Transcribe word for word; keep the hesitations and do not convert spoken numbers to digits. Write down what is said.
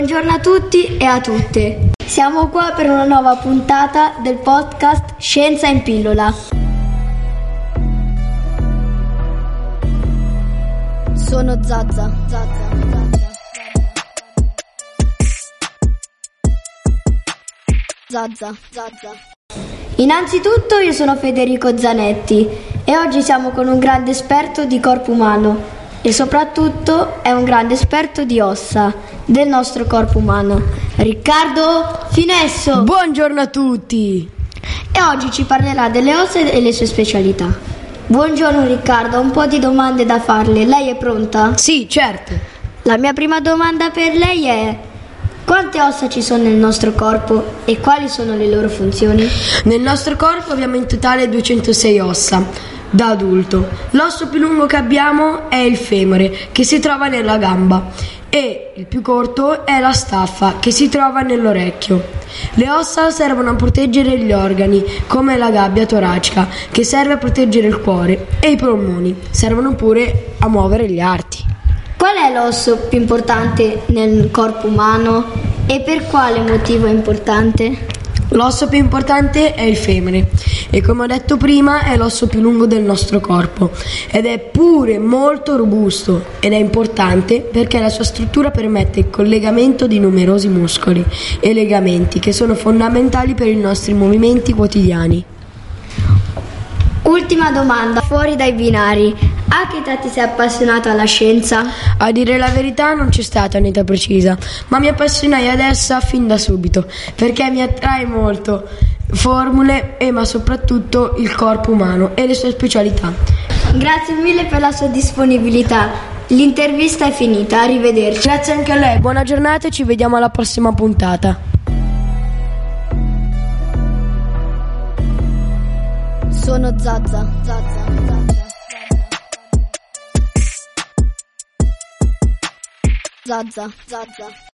Buongiorno a tutti e a tutte. Siamo qua per una nuova puntata del podcast Scienza in pillola. Sono Zazza, Zazza, Zazza. Zazza, Zazza. Innanzitutto io sono Federico Zanetti e oggi siamo con un grande esperto di corpo umano e soprattutto è un grande esperto di ossa del nostro corpo umano, Riccardo Finesso. Buongiorno a tutti. E oggi ci parlerà delle ossa e le sue specialità. Buongiorno Riccardo, ho un po' di domande da farle, lei è pronta? Sì, certo. La mia prima domanda per lei è: quante ossa ci sono nel nostro corpo e quali sono le loro funzioni? Nel nostro corpo abbiamo in totale duecentosei ossa da adulto. L'osso più lungo che abbiamo è il femore, che si trova nella gamba, e il più corto è la staffa, che si trova nell'orecchio. Le ossa servono a proteggere gli organi, come la gabbia toracica, che serve a proteggere il cuore, e i polmoni servono pure a muovere gli arti. Qual è l'osso più importante nel corpo umano e per quale motivo è importante? L'osso più importante è il femore e, come ho detto prima, è l'osso più lungo del nostro corpo ed è pure molto robusto ed è importante perché la sua struttura permette il collegamento di numerosi muscoli e legamenti che sono fondamentali per i nostri movimenti quotidiani. Ultima domanda, fuori dai binari, a che età ti sei appassionato alla scienza? A dire la verità non c'è stata un'età precisa, ma mi appassionai ad essa fin da subito, perché mi attrae molto formule e ma soprattutto il corpo umano e le sue specialità. Grazie mille per la sua disponibilità. L'intervista è finita, arrivederci. Grazie anche a lei, buona giornata e ci vediamo alla prossima puntata. Sono Zazza, Zazza, Zazza. Zazza, Zazza.